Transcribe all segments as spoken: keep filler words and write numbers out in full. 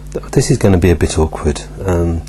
This is going to be a bit awkward. Um,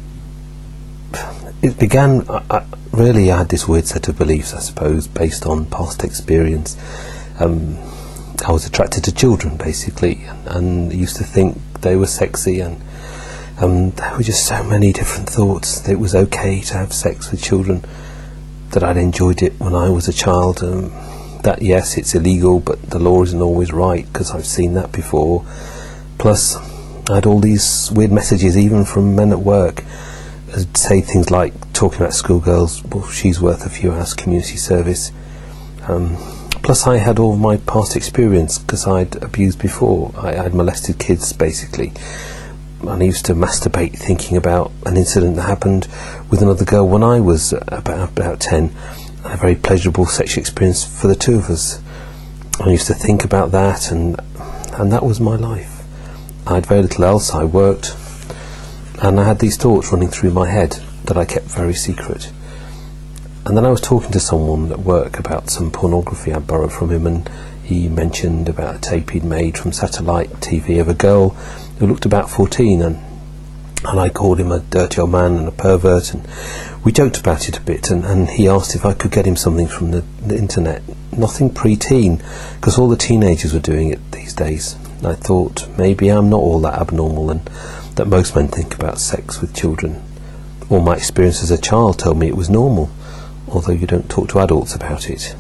it began, I, I, really I had this weird set of beliefs, I suppose, based on past experience. Um, I was attracted to children, basically, and, and used to think they were sexy, and um, there were just so many different thoughts that it was okay to have sex with children, that I'd enjoyed it when I was a child, um, that yes, it's illegal, but the law isn't always right, because I've seen that before. Plus, I had all these weird messages, even from men at work, that say things like, talking about schoolgirls, well, she's worth a few hours community service. Um, plus, I had all my past experience, because I'd abused before. I had molested kids, basically. And I used to masturbate thinking about an incident that happened with another girl when I was about, about ten. A very pleasurable sexual experience for the two of us. I used to think about that, and and that was my life. I had very little else. I worked, and I had these thoughts running through my head that I kept very secret. And then I was talking to someone at work about some pornography I borrowed from him, and he mentioned about a tape he'd made from satellite T V of a girl who looked about fourteen, and and I called him a dirty old man and a pervert, and we joked about it a bit, and, and he asked if I could get him something from the, the internet. Nothing pre-teen, because all the teenagers were doing it these days. And I thought, maybe I'm not all that abnormal, and that most men think about sex with children. All my experience as a child told me it was normal, although you don't talk to adults about it.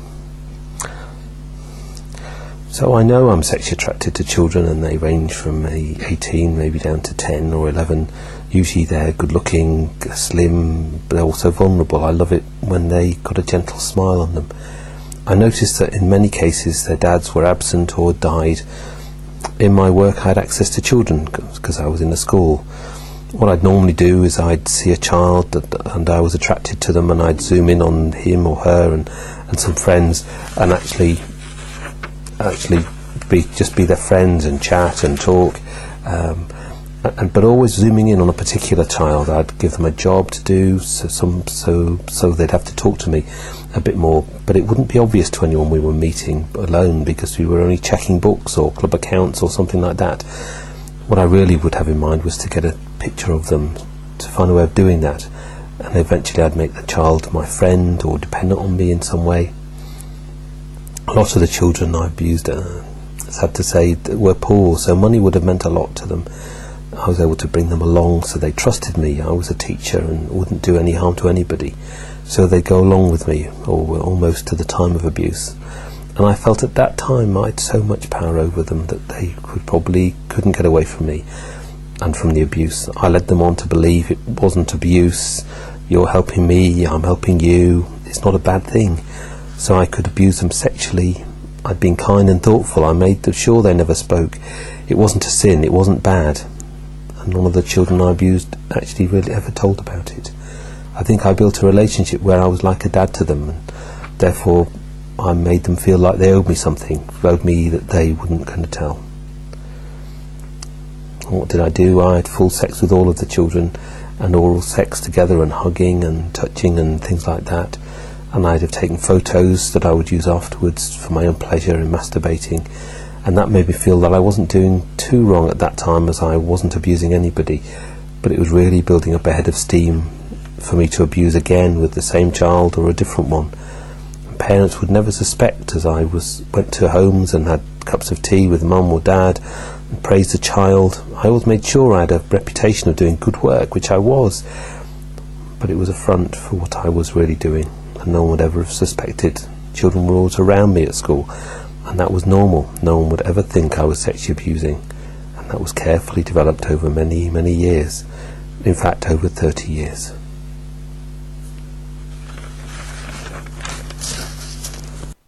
So I know I'm sexually attracted to children, and they range from eighteen maybe down to ten or eleven. Usually they're good looking, slim, but they're also vulnerable. I love it when they got a gentle smile on them. I noticed that in many cases their dads were absent or died. In my work I had access to children because I was in a school. What I'd normally do is I'd see a child that, and I was attracted to them, and I'd zoom in on him or her and, and some friends, and actually actually be just be their friends and chat and talk, um, and but always zooming in on a particular child. I'd give them a job to do, so some so so they'd have to talk to me a bit more, but it wouldn't be obvious to anyone we were meeting alone, because we were only checking books or club accounts or something like that. What I really would have in mind was to get a picture of them, to find a way of doing that, and eventually I'd make the child my friend or dependent on me in some way. A lot of the children I abused, uh, it's sad to say, were poor, so money would have meant a lot to them. I was able to bring them along, so they trusted me. I was a teacher and wouldn't do any harm to anybody, so they'd go along with me, or almost to the time of abuse. And I felt at that time I had so much power over them that they could probably couldn't get away from me and from the abuse. I led them on to believe it wasn't abuse. You're helping me, I'm helping you. It's not a bad thing. So I could abuse them sexually. I'd been kind and thoughtful. I made sure they never spoke. It wasn't a sin, it wasn't bad. And none of the children I abused actually really ever told about it. I think I built a relationship where I was like a dad to them, and therefore I made them feel like they owed me something, owed me that they wouldn't going to tell. And what did I do? I had full sex with all of the children, and oral sex together, and hugging and touching and things like that. And I'd have taken photos that I would use afterwards for my own pleasure in masturbating, and that made me feel that I wasn't doing too wrong at that time, as I wasn't abusing anybody, but it was really building up a head of steam for me to abuse again with the same child or a different one. And parents would never suspect, as I was went to homes and had cups of tea with mum or dad and praised the child. I always made sure I had a reputation of doing good work, which I was, but it was a front for what I was really doing, and no one would ever have suspected. Children were always around me at school, and that was normal. No one would ever think I was sexually abusing, and that was carefully developed over many, many years. In fact, over thirty years.